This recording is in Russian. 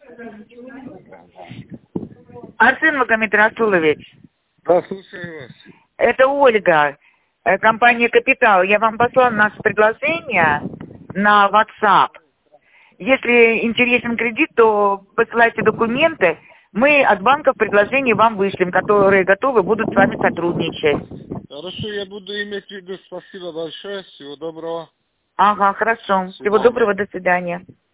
Арсен Магомед Расулович. Да, слушаю вас. Это Ольга, компания «Капитал». Я вам послала наше предложение на WhatsApp. Если интересен кредит, то посылайте документы. Мы от банков предложение вам вышлем, которые готовы будут с вами сотрудничать. Хорошо, я буду иметь в виду. Спасибо большое. Всего доброго. Ага, хорошо. Всего доброго, до свидания.